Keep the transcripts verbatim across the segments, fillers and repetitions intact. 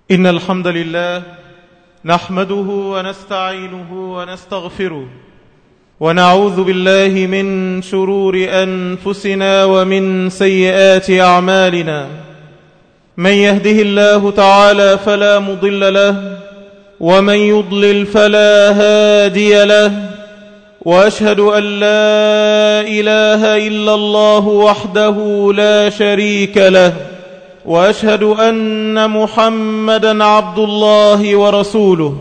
إن الحمد لله نحمده ونستعينه ونستغفره ونعوذ بالله من شرور أنفسنا ومن سيئات أعمالنا. من يهده الله تعالى فلا مضل له ومن يضلل فلا هادي له، وأشهد أن لا إله إلا الله وحده لا شريك له، وأشهد أن محمدًا عبد الله ورسوله.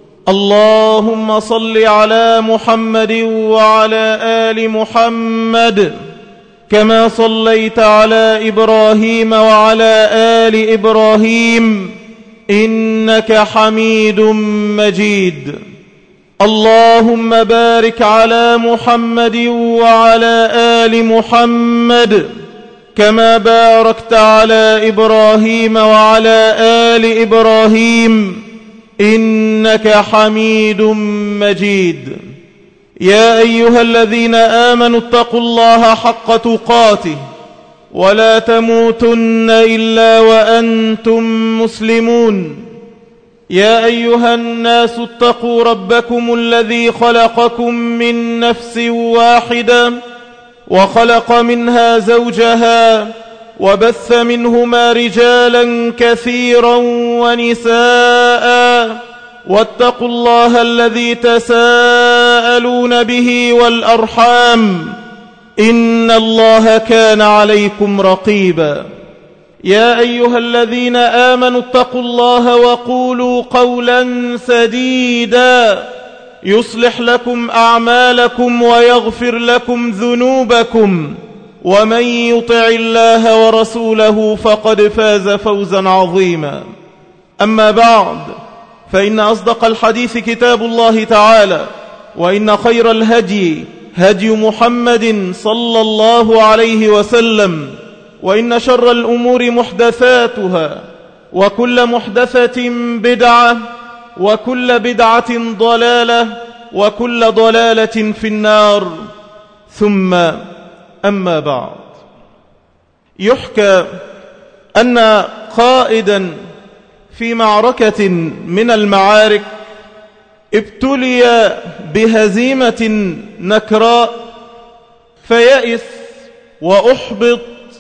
اللهم صل على محمد وعلى آل محمد كما صليت على إبراهيم وعلى آل إبراهيم إنك حميد مجيد. اللهم بارك على محمد وعلى آل محمد كما باركت على إبراهيم وعلى آل إبراهيم إنك حميد مجيد. يا أيها الذين آمنوا اتقوا الله حق تقاته ولا تموتن إلا وأنتم مسلمون. يا أيها الناس اتقوا ربكم الذي خلقكم من نفس واحدة وخلق منها زوجها وبث منهما رجالا كثيرا ونساء، واتقوا الله الذي تساءلون به والأرحام إن الله كان عليكم رقيبا. يا أيها الذين آمنوا اتقوا الله وقولوا قولا سديدا يصلح لكم أعمالكم ويغفر لكم ذنوبكم، ومن يطع الله ورسوله فقد فاز فوزا عظيما. أما بعد، فإن أصدق الحديث كتاب الله تعالى، وإن خير الهدي هدي محمد صلى الله عليه وسلم، وإن شر الأمور محدثاتها، وكل محدثة بدعة، وكل بدعة ضلالة، وكل ضلالة في النار. ثم أما بعد، يحكى أن قائدا في معركة من المعارك ابتلي بهزيمة نكراء فيأس وأحبط،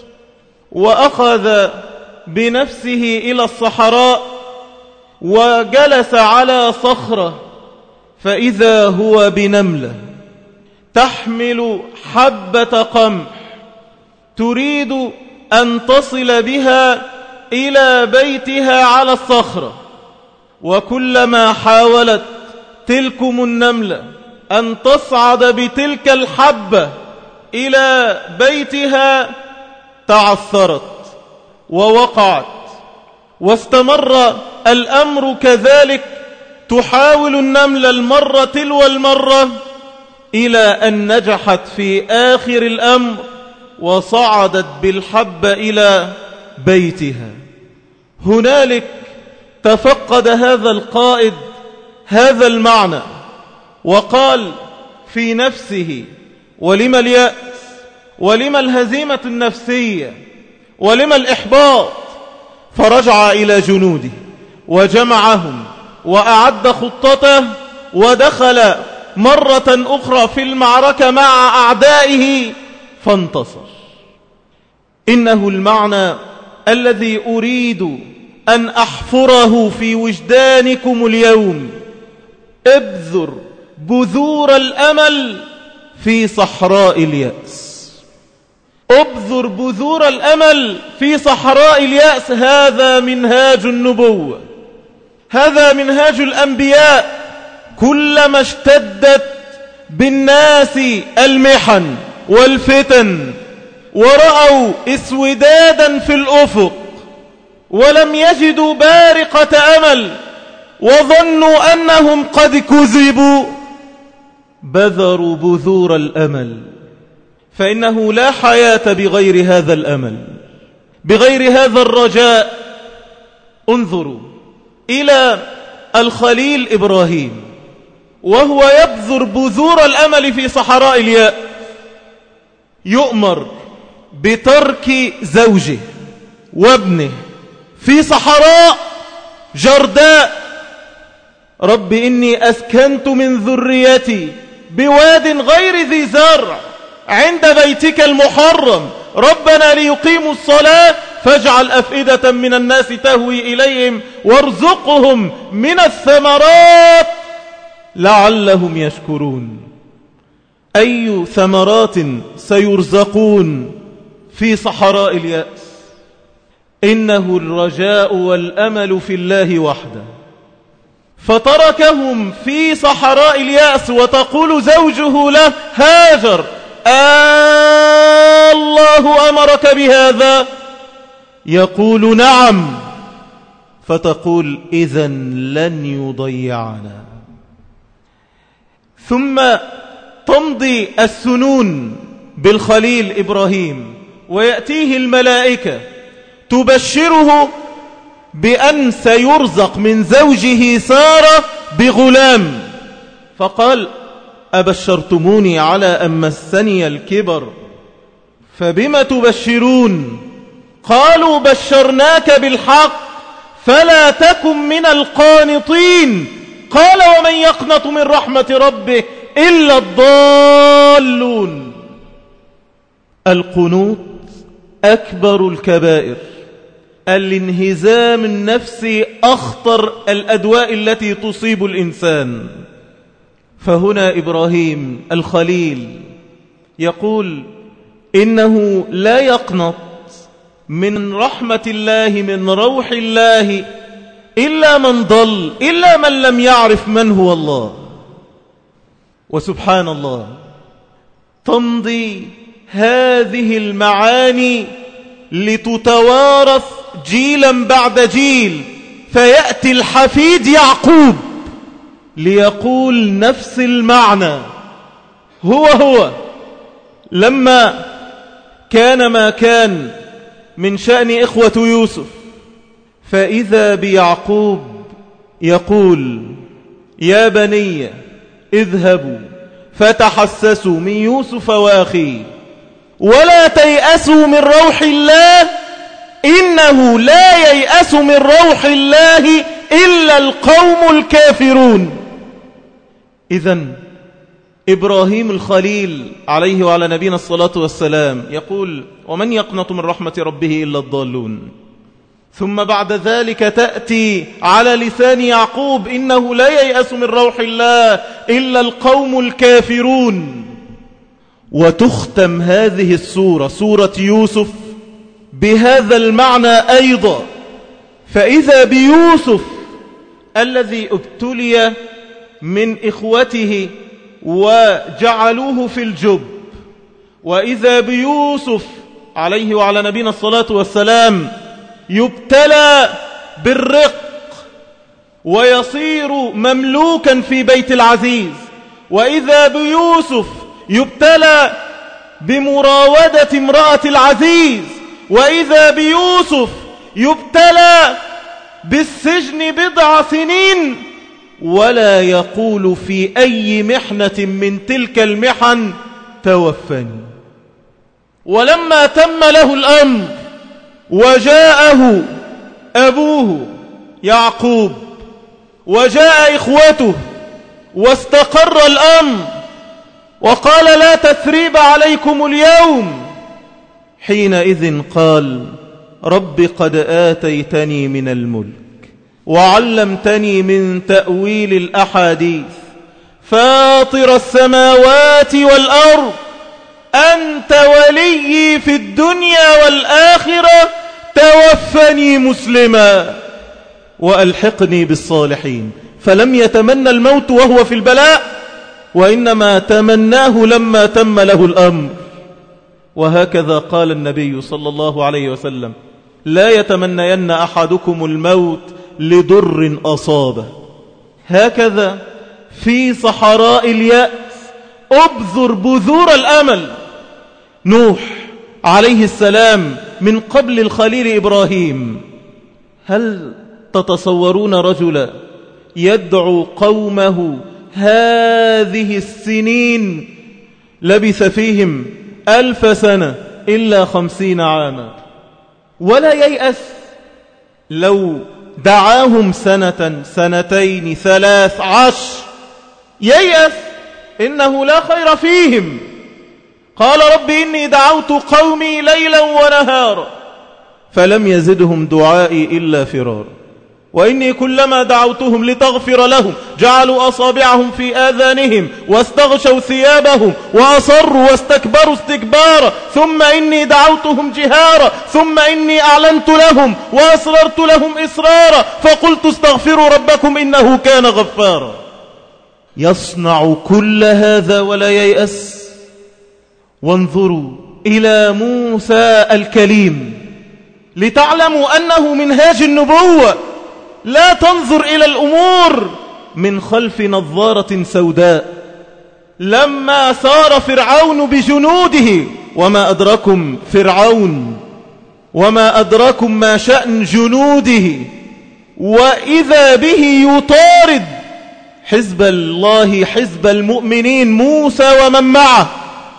وأخذ بنفسه إلى الصحراء وجلس على صخرة، فإذا هو بنملة تحمل حبة قمح تريد أن تصل بها إلى بيتها على الصخرة. وكلما حاولت تلكم النملة أن تصعد بتلك الحبة إلى بيتها تعثرت ووقعت، واستمر الأمر كذلك. تحاول النملة المرة تلو المرة إلى أن نجحت في آخر الأمر وصعدت بالحبة إلى بيتها. هنالك تفقد هذا القائد هذا المعنى وقال في نفسه: ولما اليأس، ولما الهزيمة النفسية، ولما الإحباط؟ فرجع إلى جنوده وجمعهم وأعد خطته ودخل مرة أخرى في المعركة مع أعدائه فانتصر. إنه المعنى الذي أريد أن أحفره في وجدانكم اليوم. ابذر بذور الأمل في صحراء اليأس. ابذر بذور الأمل في صحراء اليأس. هذا منهاج النبوة، هذا منهاج الأنبياء. كلما اشتدت بالناس المحن والفتن ورأوا اسودادا في الأفق ولم يجدوا بارقة أمل وظنوا أنهم قد كذبوا، بذروا بذور الأمل. فإنه لا حياة بغير هذا الأمل، بغير هذا الرجاء. انظروا إلى الخليل إبراهيم وهو يبذر بذور الأمل في صحراء اليأس. يؤمر بترك زوجه وابنه في صحراء جرداء رب إني أسكنت من ذريتي بواد غير ذي زرع عند بيتك المحرم ربنا ليقيموا الصلاة فاجعل أفئدة من الناس تهوي إليهم وارزقهم من الثمرات لعلهم يشكرون. أي ثمرات سيرزقون في صحراء اليأس؟ إنه الرجاء والأمل في الله وحده. فتركهم في صحراء اليأس وتقول زوجه له هاجر آه الله أمرك بهذا؟ يقول نعم. فتقول إذن لن يضيعنا. ثم تمضي السنون بالخليل إبراهيم ويأتيه الملائكة تبشره بأن سيرزق من زوجه سارة بغلام. فقال أبشرتموني على أن مسني الكبر فبما تبشرون؟ قالوا بشرناك بالحق فلا تكن من القانطين. قال ومن يقنط من رحمة ربه إلا الضالون. القنوط أكبر الكبائر. الانهزام النفسي أخطر الأدواء التي تصيب الإنسان. فهنا إبراهيم الخليل يقول إنه لا يقنط من رحمة الله من روح الله إلا من ضل، إلا من لم يعرف من هو الله. وسبحان الله تمضي هذه المعاني لتتوارث جيلا بعد جيل، فيأتي الحفيد يعقوب ليقول نفس المعنى. هو هو لما كان ما كان من شأن إخوة يوسف، فإذا بيعقوب يقول يا بني اذهبوا فتحسسوا من يوسف وأخيه ولا تيأسوا من روح الله إنه لا ييأس من روح الله إلا القوم الكافرون. إذن إبراهيم الخليل عليه وعلى نبينا الصلاة والسلام يقول ومن يقنط من رحمة ربه إلا الضالون. ثم بعد ذلك تأتي على لسان يعقوب إنه لا ييأس من روح الله إلا القوم الكافرون. وتختم هذه السورة سورة يوسف بهذا المعنى أيضا. فإذا بيوسف الذي ابتلي من إخوته وجعلوه في الجب، وإذا بيوسف عليه وعلى نبينا الصلاة والسلام يبتلى بالرق ويصير مملوكا في بيت العزيز، وإذا بيوسف يبتلى بمراودة امرأة العزيز، وإذا بيوسف يبتلى بالسجن بضع سنين، ولا يقول في أي محنة من تلك المحن توفني. ولما تم له الأمر وجاءه أبوه يعقوب وجاء إخوته واستقر الأمر وقال لا تثريب عليكم اليوم، حينئذ قال رب قد آتيتني من الملك وعلمتني من تأويل الأحاديث فاطر السماوات والأرض أنت ولي في الدنيا والآخرة توفني مسلما وألحقني بالصالحين. فلم يتمنى الموت وهو في البلاء، وإنما تمناه لما تم له الأمر. وهكذا قال النبي صلى الله عليه وسلم لا يتمنين أحدكم الموت لضر أصابه. هكذا في صحراء اليأس أبذر بذور الأمل. نوح عليه السلام من قبل الخليل إبراهيم، هل تتصورون رجلا يدعو قومه هذه السنين لبث فيهم ألف سنة إلا خمسين عاما ولا ييأس؟ لو دعاهم سنة سنتين ثلاث عشر ييأس إنه لا خير فيهم. قال رب إني دعوت قومي ليلا ونهارا فلم يزدهم دعائي إلا فرارا وإني كلما دعوتهم لتغفر لهم جعلوا أصابعهم في آذانهم واستغشوا ثيابهم وأصروا واستكبروا استكبارا ثم إني دعوتهم جهارا ثم إني أعلنت لهم وأسررت لهم إسرارا فقلت استغفروا ربكم إنه كان غفارا. يصنع كل هذا ولا ييأس. وانظروا إلى موسى الكليم لتعلموا أنه منهاج النبوة. لا تنظر إلى الأمور من خلف نظارة سوداء. لما سار فرعون بجنوده وما أدركم فرعون وما أدركم ما شأن جنوده وإذا به يطارد حزب الله حزب المؤمنين موسى ومن معه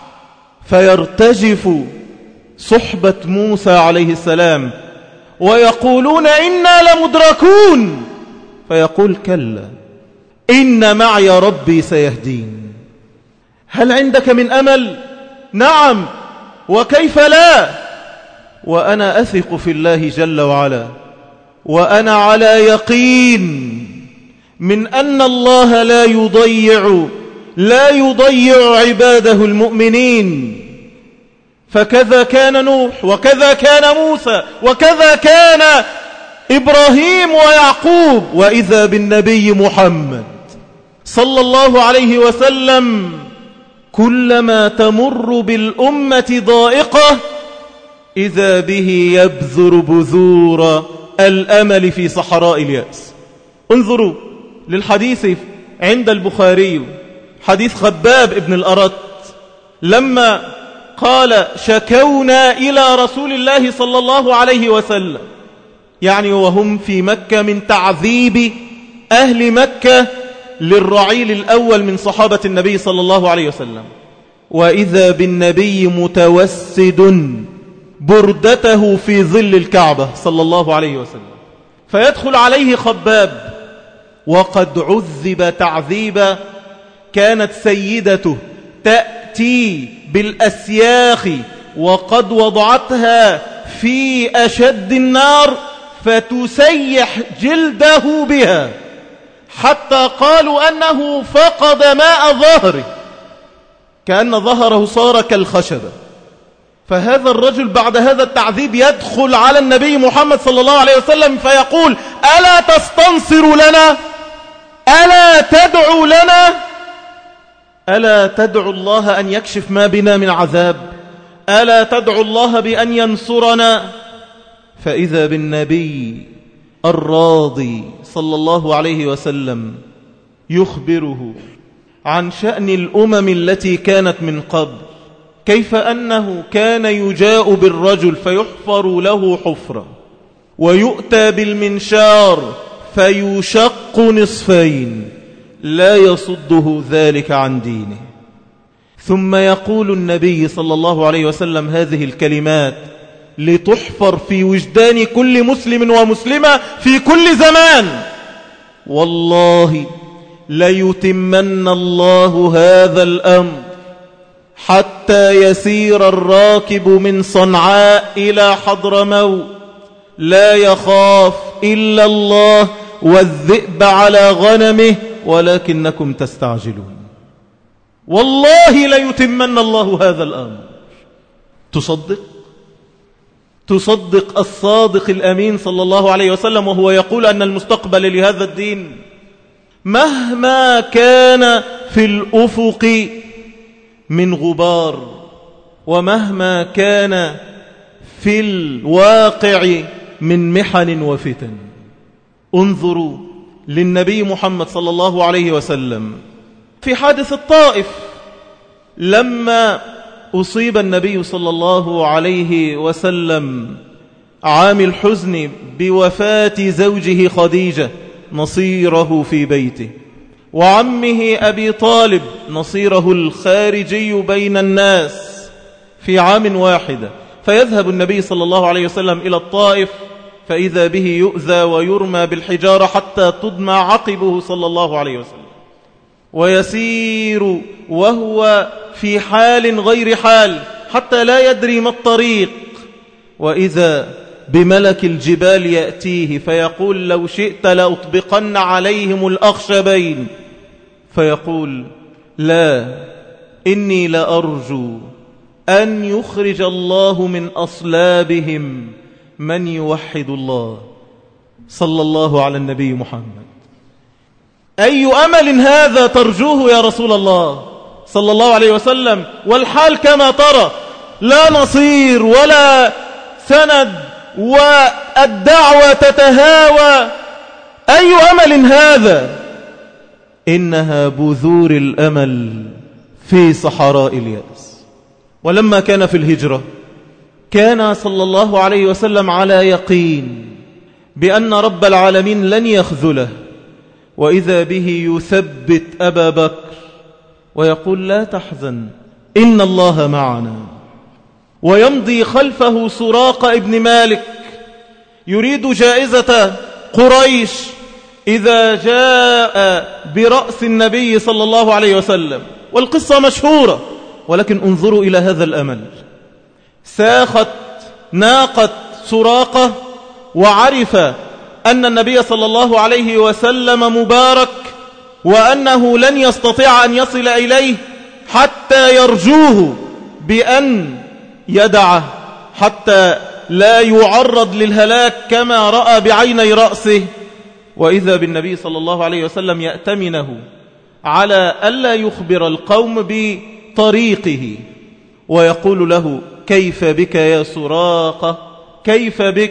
فيرتجف صحبة موسى عليه السلام ويقولون إنا لمدركون فيقول كلا إن معي ربي سيهدين. هل عندك من أمل؟ نعم وكيف لا. وأنا أثق في الله جل وعلا وأنا على يقين من أن الله لا يضيع لا يضيع عباده المؤمنين. فكذا كان نوح وكذا كان موسى وكذا كان إبراهيم ويعقوب وإذا بالنبي محمد صلى الله عليه وسلم. كلما تمر بالأمة ضائقة إذا به يبذر بذور الأمل في صحراء اليأس. انظروا للحديث عند البخاري حديث خباب ابن الأرت لما قال شكونا إلى رسول الله صلى الله عليه وسلم يعني وهم في مكة من تعذيب أهل مكة للرعيل الأول من صحابة النبي صلى الله عليه وسلم وإذا بالنبي متوسد بردته في ظل الكعبة صلى الله عليه وسلم فيدخل عليه خباب وقد عذب تعذيبا كانت سيدته تأتي بالأسياخ وقد وضعتها في أشد النار فتسيح جلده بها حتى قالوا أنه فقد ماء ظهره كأن ظهره صار كالخشبة. فهذا الرجل بعد هذا التعذيب يدخل على النبي محمد صلى الله عليه وسلم فيقول ألا تستنصر لنا ألا تدعو لنا ألا تدعو الله أن يكشف ما بنا من عذاب ألا تدعو الله بأن ينصرنا. فإذا بالنبي الراضي صلى الله عليه وسلم يخبره عن شأن الأمم التي كانت من قبل كيف أنه كان يجاء بالرجل فيحفر له حفرة ويؤتى بالمنشار فيشق نصفين لا يصده ذلك عن دينه. ثم يقول النبي صلى الله عليه وسلم هذه الكلمات لتحفر في وجدان كل مسلم ومسلمة في كل زمان والله ليتمن الله هذا الأمر حتى يسير الراكب من صنعاء إلى حضرموت لا يخاف إلا الله والذئب على غنمه ولكنكم تستعجلون. والله ليتمن الله هذا الأمر. تصدق تصدق الصادق الأمين صلى الله عليه وسلم وهو يقول أن المستقبل لهذا الدين مهما كان في الأفق من غبار ومهما كان في الواقع من محن وفتن. انظروا للنبي محمد صلى الله عليه وسلم في حادث الطائف لما أصيب النبي صلى الله عليه وسلم عام الحزن بوفاة زوجه خديجة نصيره في بيته وعمه أبي طالب نصيره الخارجي بين الناس في عام واحد. فيذهب النبي صلى الله عليه وسلم إلى الطائف فإذا به يؤذى ويرمى بالحجارة حتى تدمع عقبه صلى الله عليه وسلم، ويسير وهو في حال غير حال حتى لا يدري ما الطريق، وإذا بملك الجبال يأتيه فيقول لو شئت لأطبقن عليهم الأخشبين، فيقول لا، إني لأرجو أن يخرج الله من أصلابهم من يوحد الله. صلى الله على النبي محمد. أي أمل هذا ترجوه يا رسول الله صلى الله عليه وسلم، والحال كما ترى، لا نصير ولا سند، والدعوة تتهاوى. أي أمل هذا؟ إنها بذور الأمل في صحراء اليأس. ولما كان في الهجرة كان صلى الله عليه وسلم على يقين بأن رب العالمين لن يخذله، وإذا به يثبت أبا بكر ويقول لا تحزن إن الله معنا، ويمضي خلفه سراقة ابن مالك يريد جائزة قريش إذا جاء برأس النبي صلى الله عليه وسلم، والقصة مشهورة، ولكن انظروا إلى هذا الأمل. ساخت ناقة سراقة وعرف أن النبي صلى الله عليه وسلم مبارك، وأنه لن يستطيع أن يصل إليه حتى يرجوه بأن يدعه حتى لا يعرض للهلاك كما رأى بعيني رأسه. وإذا بالنبي صلى الله عليه وسلم يأتمنه على ألا يخبر القوم بطريقه، ويقول له كيف بك يا سراقة، كيف بك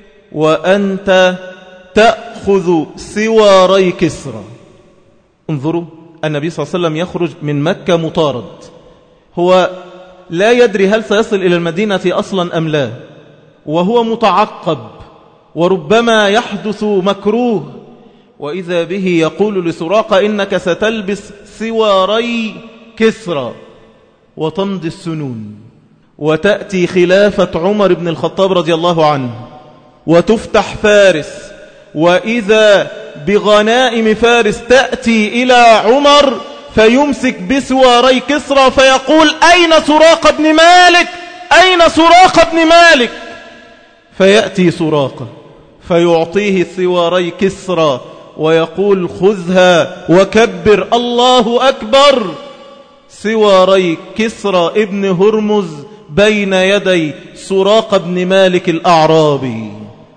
وأنت تأخذ سواري كسرى. انظروا، النبي صلى الله عليه وسلم يخرج من مكة مطارد، هو لا يدري هل سيصل إلى المدينة أصلا أم لا، وهو متعقب وربما يحدث مكروه، وإذا به يقول لسراقة إنك ستلبس سواري كسرى، وتمضي السنون وتأتي خلافة عمر بن الخطاب رضي الله عنه، وتفتح فارس، وإذا بغنائم فارس تأتي إلى عمر فيمسك بسواري كسرى فيقول أين سراقة بن مالك، أين سراقة بن مالك؟ فيأتي سراقة فيعطيه سواري كسرى ويقول خذها وكبر الله أكبر. سواري كسرى ابن هرمز بين يدي سراقة بن مالك الأعرابي.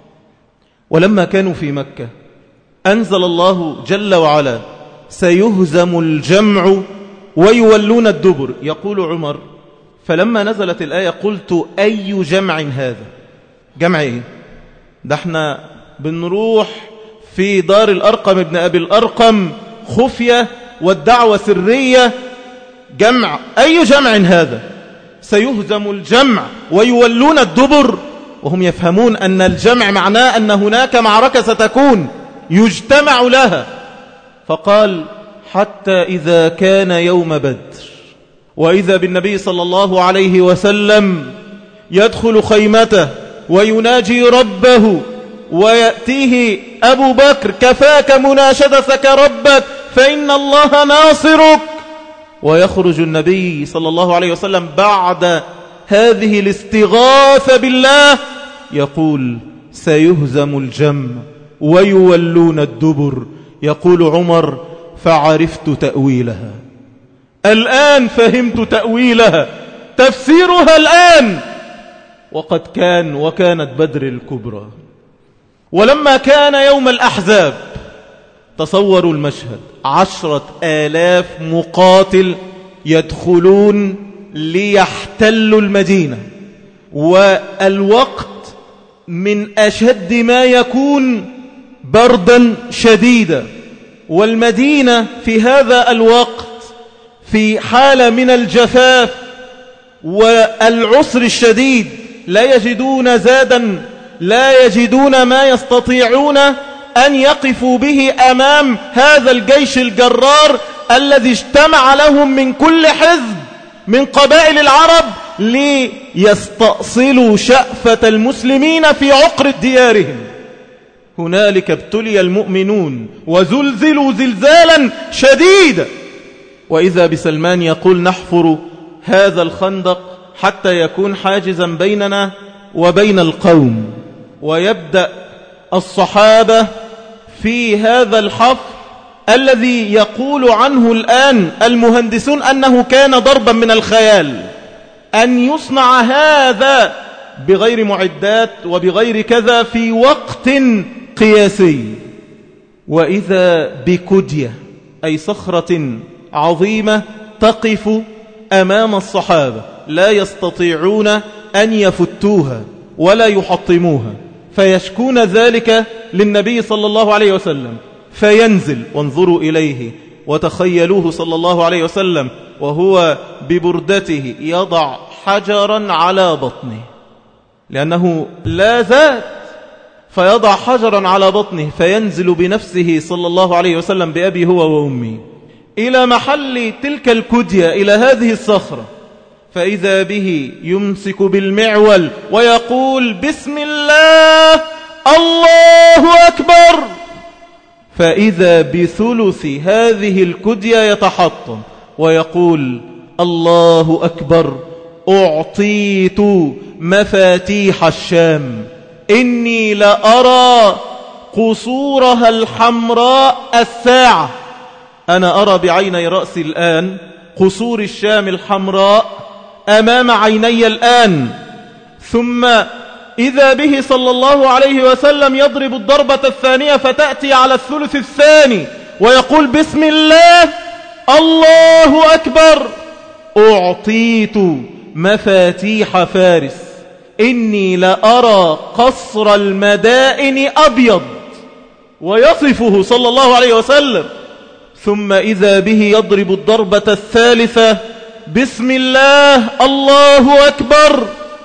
ولما كانوا في مكة أنزل الله جل وعلا سيهزم الجمع ويولون الدبر. يقول عمر فلما نزلت الآية قلت أي جمع هذا؟ جمع إيه؟ ده احنا بنروح في دار الأرقم ابن أبي الأرقم خفية والدعوة سرية، جمع أي جمع هذا؟ سيهزم الجمع ويولون الدبر، وهم يفهمون أن الجمع معناه أن هناك معركة ستكون يجتمع لها. فقال حتى إذا كان يوم بدر وإذا بالنبي صلى الله عليه وسلم يدخل خيمته ويناجي ربه، ويأتيه أبو بكر كفاك مناشدتك ربك فإن الله ناصرك، ويخرج النبي صلى الله عليه وسلم بعد هذه الاستغاثة بالله يقول سيهزم الجمع ويولون الدبر. يقول عمر فعرفت تأويلها، الآن فهمت تأويلها، تفسيرها الآن، وقد كان وكانت بدر الكبرى. ولما كان يوم الأحزاب تصوروا المشهد، عشرة آلاف مقاتل يدخلون ليحتلوا المدينة، والوقت من أشد ما يكون بردا شديدا، والمدينة في هذا الوقت في حالة من الجفاف والعسر الشديد، لا يجدون زادا، لا يجدون ما يستطيعون أن يقفوا به أمام هذا الجيش الجرار الذي اجتمع لهم من كل حزب من قبائل العرب ليستأصلوا شأفة المسلمين في عقر ديارهم. هنالك ابتلي المؤمنون وزلزلوا زلزالا شديدا، وإذا بسلمان يقول نحفر هذا الخندق حتى يكون حاجزا بيننا وبين القوم، ويبدأ الصحابة في هذا الحفر الذي يقول عنه الآن المهندسون أنه كان ضربا من الخيال، أن يصنع هذا بغير معدات وبغير كذا في وقت قياسي. وإذا بكدية أي صخرة عظيمة تقف أمام الصحابة لا يستطيعون أن يفتوها ولا يحطموها، فيشكون ذلك للنبي صلى الله عليه وسلم فينزل. وانظروا إليه وتخيلوه صلى الله عليه وسلم وهو ببردته يضع حجرا على بطنه لأنه لا ذات، فيضع حجرا على بطنه فينزل بنفسه صلى الله عليه وسلم بأبي هو وأمي إلى محل تلك الكدية، إلى هذه الصخرة، فإذا به يمسك بالمعول ويقول بسم الله الله أكبر، فإذا بثلث هذه الكدية يتحطم ويقول الله أكبر أعطيت مفاتيح الشام إني لأرى قصورها الحمراء الساعة. أنا أرى بعيني رأسي الآن قصور الشام الحمراء أمام عيني الآن. ثم إذا به صلى الله عليه وسلم يضرب الضربة الثانية فتأتي على الثلث الثاني ويقول بسم الله الله أكبر أعطيت مفاتيح فارس إني لأرى قصر المدائن أبيض، ويصفه صلى الله عليه وسلم. ثم إذا به يضرب الضربة الثالثة بسم الله الله أكبر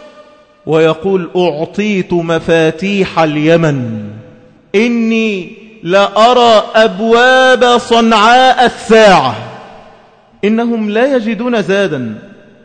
ويقول أعطيت مفاتيح اليمن إني لأرى أبواب صنعاء الساعة. إنهم لا يجدون زادا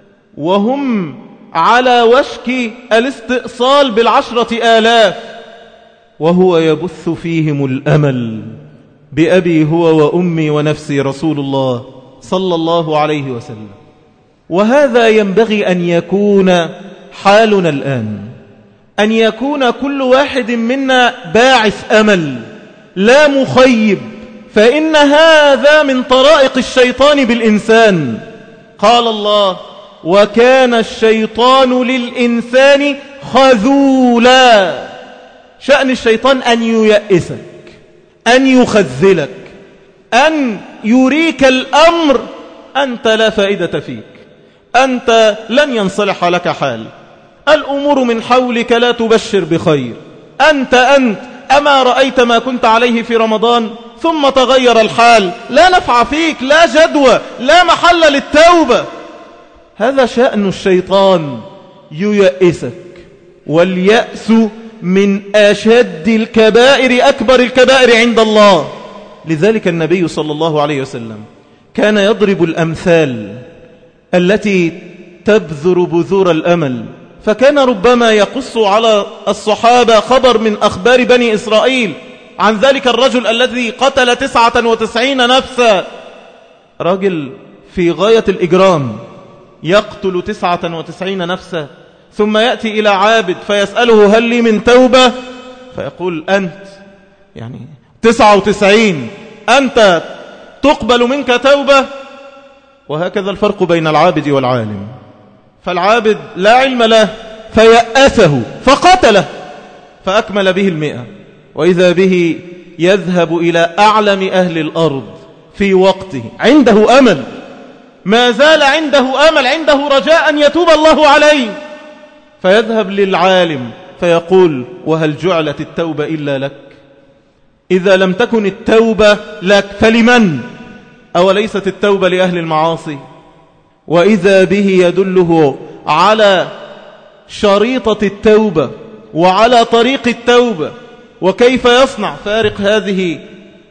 وهم على وشك الاستئصال بالعشرة آلاف، وهو يبث فيهم الأمل بأبي هو وأمي ونفسي رسول الله صلى الله عليه وسلم. وهذا ينبغي أن يكون حالنا الآن، أن يكون كل واحد منا باعث أمل لا مخيب، فإن هذا من طرائق الشيطان بالإنسان. قال الله وكان الشيطان للإنسان خذولا. شأن الشيطان أن ييأسك، أن يخذلك، أن يريك الأمر أنت لا فائدة فيك، أنت لن ينصلح لك حال، الأمور من حولك لا تبشر بخير، أنت أنت أما رأيت ما كنت عليه في رمضان ثم تغير الحال، لا نفع فيك، لا جدوى، لا محل للتوبة. هذا شأن الشيطان ييأسك، واليأس من أشد الكبائر، أكبر الكبائر عند الله. لذلك النبي صلى الله عليه وسلم كان يضرب الأمثال التي تبذر بذور الأمل، فكان ربما يقص على الصحابة خبر من أخبار بني إسرائيل عن ذلك الرجل الذي قتل تسعة وتسعين نفسا، رجل في غاية الإجرام يقتل تسعة وتسعين نفسا، ثم يأتي إلى عابد فيسأله هل لي من توبة؟ فيقول أنت يعني تسعة وتسعين أنت تقبل منك توبة؟ وهكذا الفرق بين العابد والعالم. فالعابد لا علم له فيأسه فقتله فأكمل به المئة، وإذا به يذهب إلى أعلم أهل الأرض في وقته، عنده أمل، ما زال عنده أمل، عنده رجاء أن يتوب الله عليه، فيذهب للعالم فيقول وهل جعلت التوبة إلا لك؟ إذا لم تكن التوبة لك فلمن؟ أوليست التوبة لأهل المعاصي؟ وإذا به يدله على شريطة التوبة وعلى طريق التوبة وكيف يصنع. فارق هذه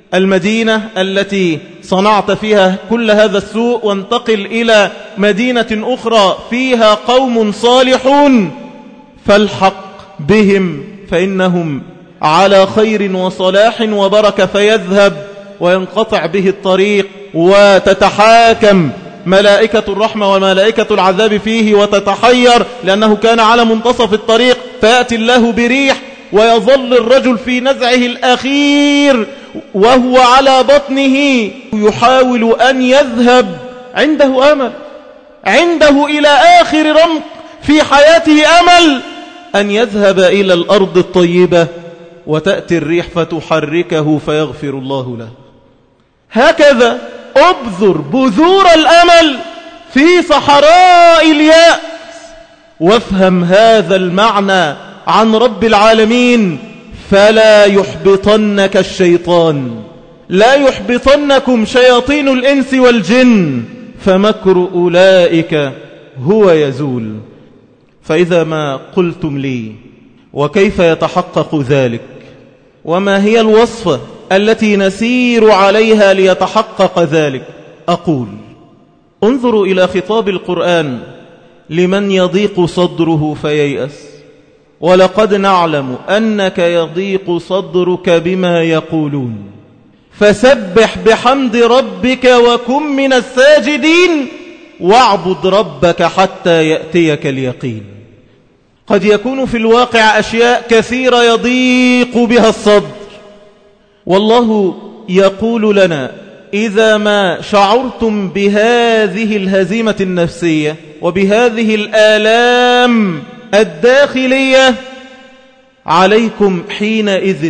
المدينة التي صنعت فيها كل هذا السوء وانتقل إلى مدينة أخرى فيها قوم صالحون، فالحق بهم فإنهم على خير وصلاح وبركة، فيذهب وينقطع به الطريق وتتحاكم ملائكة الرحمة وملائكة العذاب فيه وتتحير لأنه كان على منتصف الطريق، فيأتي الله بريح ويظل الرجل في نزعه الأخير وهو على بطنه يحاول أن يذهب، عنده أمل، عنده إلى آخر رمق في حياته أمل أن يذهب إلى الأرض الطيبة، وتأتي الريح فتحركه فيغفر الله له. هكذا أبذر بذور الأمل في صحراء اليأس، وافهم هذا المعنى عن رب العالمين، فلا يحبطنك الشيطان، لا يحبطنكم شياطين الإنس والجن، فمكر أولئك هو يزول. فإذا ما قلتم لي وكيف يتحقق ذلك، وما هي الوصفة التي نسير عليها ليتحقق ذلك، أقول انظروا إلى خطاب القرآن لمن يضيق صدره فييأس، ولقد نعلم أنك يضيق صدرك بما يقولون، فسبح بحمد ربك وكن من الساجدين واعبد ربك حتى يأتيك اليقين. قد يكون في الواقع أشياء كثيرة يضيق بها الصدر، والله يقول لنا إذا ما شعرتم بهذه الهزيمة النفسية وبهذه الآلام الداخلية، عليكم حينئذ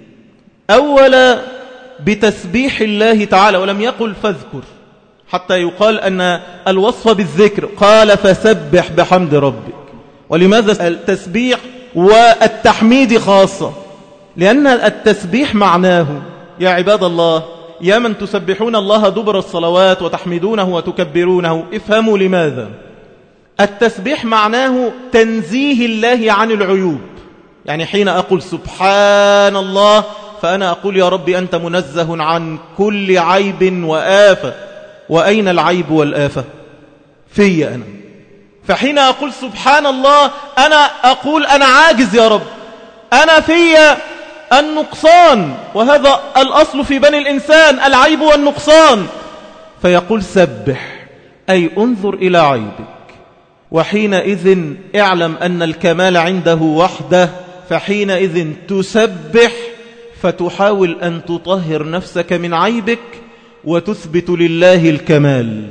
أولا بتسبيح الله تعالى، ولم يقل فاذكر حتى يقال أن الوصف بالذكر، قال فسبح بحمد ربك. ولماذا التسبيح والتحميد خاصة؟ لأن التسبيح معناه يا عباد الله، يا من تسبحون الله دبر الصلوات وتحمدونه وتكبرونه، افهموا لماذا. التسبيح معناه تنزيه الله عن العيوب، يعني حين أقول سبحان الله فأنا أقول يا ربي أنت منزه عن كل عيب وآفة، وأين العيب والآفة؟ في أنا. فحين أقول سبحان الله أنا أقول أنا عاجز يا رب، أنا في النقصان، وهذا الأصل في بني الإنسان العيب والنقصان. فيقول سبح أي انظر إلى عيبك، وحينئذ اعلم أن الكمال عنده وحده، فحينئذ تسبح فتحاول أن تطهر نفسك من عيبك وتثبت لله الكمال.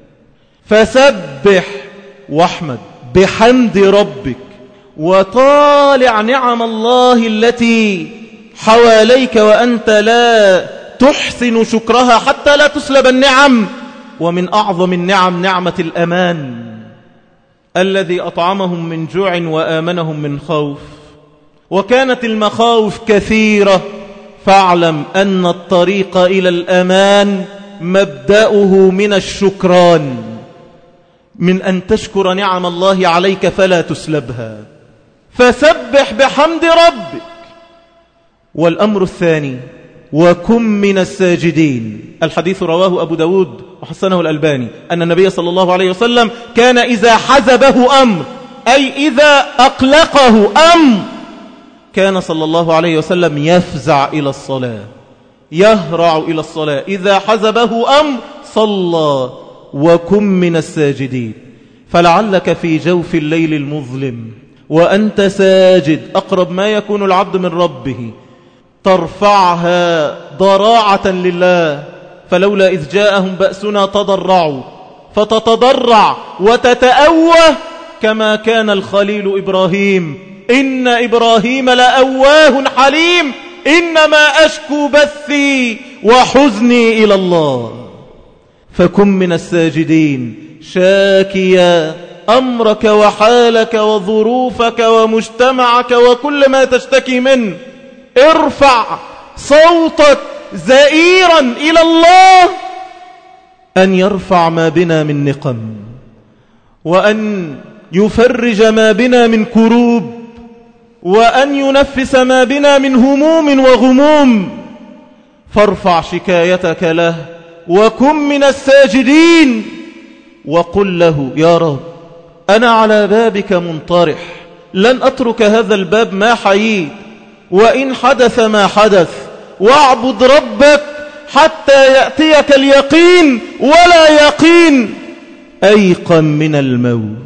فسبح واحمد بحمد ربك، وطالع نعم الله التي حواليك وأنت لا تحسن شكرها حتى لا تسلب النعم. ومن أعظم النعم نعمة الأمان، الذي أطعمهم من جوع وآمنهم من خوف. وكانت المخاوف كثيرة، فاعلم أن الطريق إلى الأمان مبدأه من الشكران، من أن تشكر نعم الله عليك فلا تسلبها. فسبح بحمد ربك. والأمر الثاني وكن من الساجدين. الحديث رواه أبو داود وحسنه الألباني أن النبي صلى الله عليه وسلم كان إذا حزبه أمر، أي إذا أقلقه أمر، كان صلى الله عليه وسلم يفزع إلى الصلاة، يهرع إلى الصلاة. إذا حزبه أمر صلى. وكن من الساجدين. فلعلك في جوف الليل المظلم وأنت ساجد، أقرب ما يكون العبد من ربه، ترفعها ضراعة لله. فلولا إذ جاءهم بأسنا تضرعوا، فتتضرع وتتأوه كما كان الخليل إبراهيم، إن إبراهيم لأواه حليم، إنما أشكو بثي وحزني إلى الله. فكن من الساجدين شاكيا أمرك وحالك وظروفك ومجتمعك وكل ما تشتكي منه. ارفع صوتك زئيرا إلى الله أن يرفع ما بنا من نقم، وأن يفرج ما بنا من كروب، وأن ينفس ما بنا من هموم وغموم. فارفع شكايتك له وكن من الساجدين وقل له يا رب أنا على بابك منطرح، لن أترك هذا الباب ما حييت، وإن حدث ما حدث، واعبد ربك حتى يأتيك اليقين، ولا يقين أيقن من الموت.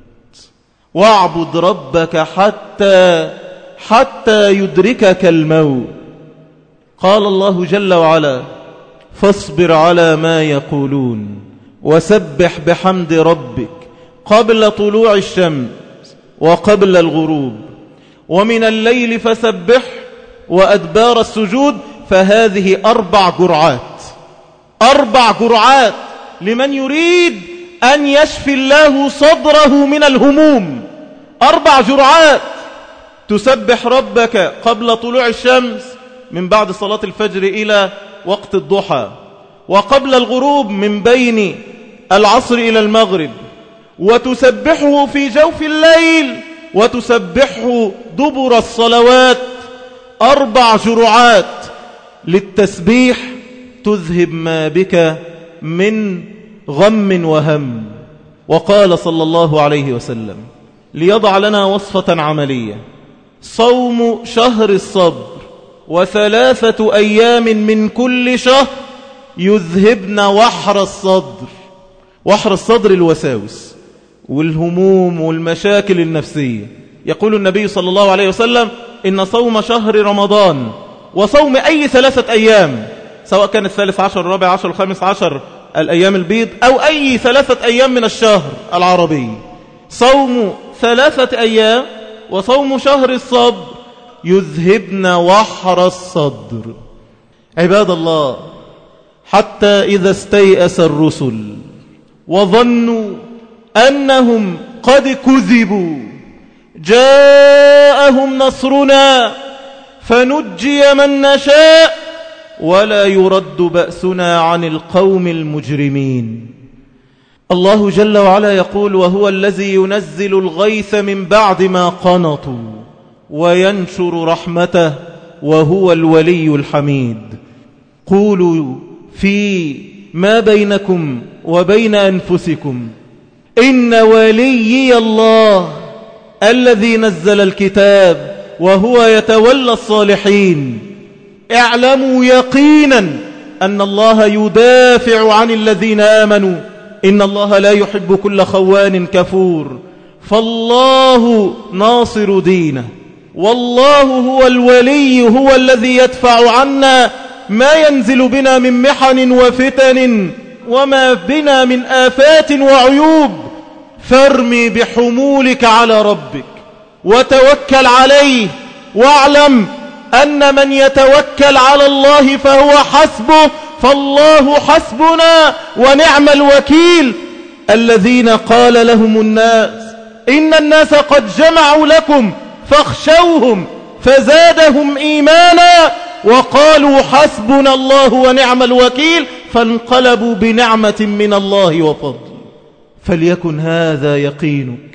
واعبد ربك حتى حتى يدركك الموت. قال الله جل وعلا فاصبر على ما يقولون وسبح بحمد ربك قبل طلوع الشمس وقبل الغروب ومن الليل فسبح وأدبار السجود. فهذه أربع جرعات، أربع جرعات لمن يريد أن يشفي الله صدره من الهموم. أربع جرعات: تسبح ربك قبل طلوع الشمس من بعد صلاة الفجر إلى وقت الضحى، وقبل الغروب من بين العصر إلى المغرب، وتسبحه في جوف الليل، وتسبحه دبر الصلوات. أربع جرعات للتسبيح تذهب ما بك من غم وهم. وقال صلى الله عليه وسلم ليضع لنا وصفة عملية: صوم شهر الصبر وثلاثة أيام من كل شهر يذهبن وحر الصدر. وحر الصدر الوساوس والهموم والمشاكل النفسية. يقول النبي صلى الله عليه وسلم إن صوم شهر رمضان وصوم أي ثلاثة أيام، سواء كان الثالث عشر الرابع عشر الخامس عشر الأيام البيض أو أي ثلاثة أيام من الشهر العربي، صوم ثلاثة أيام وصوم شهر الصبر يذهبن وحر الصدر. عباد الله، حتى إذا استيأس الرسل وظنوا أنهم قد كذبوا جاءهم نصرنا فنجي من نشاء ولا يرد بأسنا عن القوم المجرمين. الله جل وعلا يقول: وهو الذي ينزل الغيث من بعد ما قنطوا وينشر رحمته وهو الولي الحميد. قولوا في ما بينكم وبين أنفسكم إن وليي الله الذي نزل الكتاب وهو يتولى الصالحين. اعلموا يقينا أن الله يدافع عن الذين آمنوا، إن الله لا يحب كل خوان كفور. فالله ناصر دينه، والله هو الولي، هو الذي يدفع عنا ما ينزل بنا من محن وفتن وما بنا من آفات وعيوب. فارمي بحمولك على ربك وتوكل عليه، واعلم أن من يتوكل على الله فهو حسبه، فالله حسبنا ونعم الوكيل. الذين قال لهم الناس إن الناس قد جمعوا لكم فاخشوهم فزادهم إيمانا وقالوا حسبنا الله ونعم الوكيل، فانقلبوا بنعمة من الله وفضل. فليكن هذا يقينك،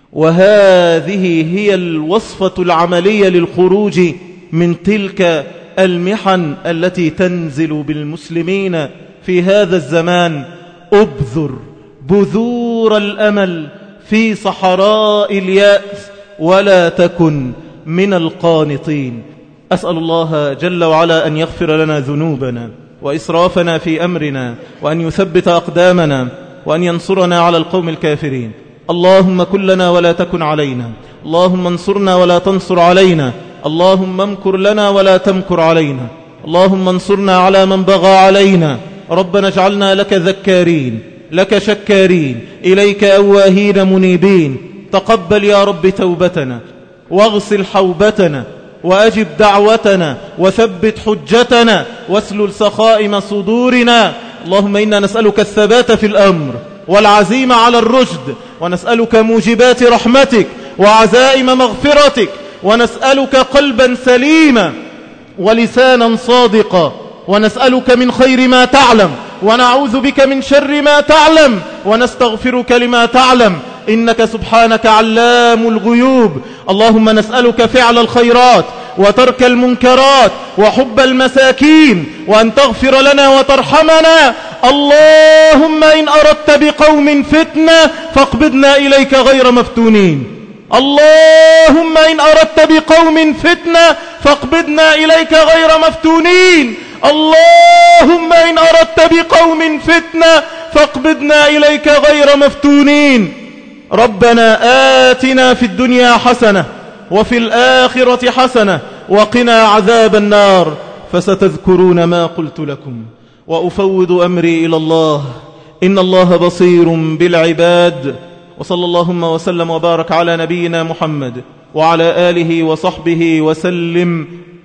وهذه هي الوصفة العملية للخروج من تلك المحن التي تنزل بالمسلمين في هذا الزمان. أبذر بذور الأمل في صحراء اليأس ولا تكن من القانطين. أسأل الله جل وعلا أن يغفر لنا ذنوبنا وإسرافنا في أمرنا، وأن يثبت أقدامنا، وأن ينصرنا على القوم الكافرين. اللهم كن لنا ولا تكن علينا، اللهم انصرنا ولا تنصر علينا، اللهم امكر لنا ولا تمكر علينا، اللهم انصرنا على من بغى علينا. ربنا اجعلنا لك ذكارين، لك شكارين، إليك أواهين منيبين. تقبل يا رب توبتنا، واغسل حوبتنا، وأجب دعوتنا، وثبت حجتنا، واسلل سخائم صدورنا. اللهم إنا نسألك الثبات في الأمر والعزيمة على الرشد، ونسألك موجبات رحمتك وعزائم مغفرتك، ونسألك قلبا سليما ولسانا صادقا، ونسألك من خير ما تعلم، ونعوذ بك من شر ما تعلم، ونستغفرك لما تعلم، إنك سبحانك علام الغيوب. اللهم نسألك فعل الخيرات وترك المنكرات وحب المساكين، وأن تغفر لنا وترحمنا. اللهم إن أردت بقوم فتنة فاقبضنا إليك غير مفتونين. اللهم إن أردت بقوم فتنة فاقبضنا إليك غير مفتونين. اللهم إن أردت بقوم فتنة فاقبضنا إليك غير مفتونين. ربنا آتنا في الدنيا حسنة وفي الآخرة حسنة وقنا عذاب النار. فستذكرون ما قلت لكم وأفوض أمري إلى الله، إن الله بصير بالعباد. وصلى اللهم وسلم وبارك على نبينا محمد وعلى آله وصحبه وسلم.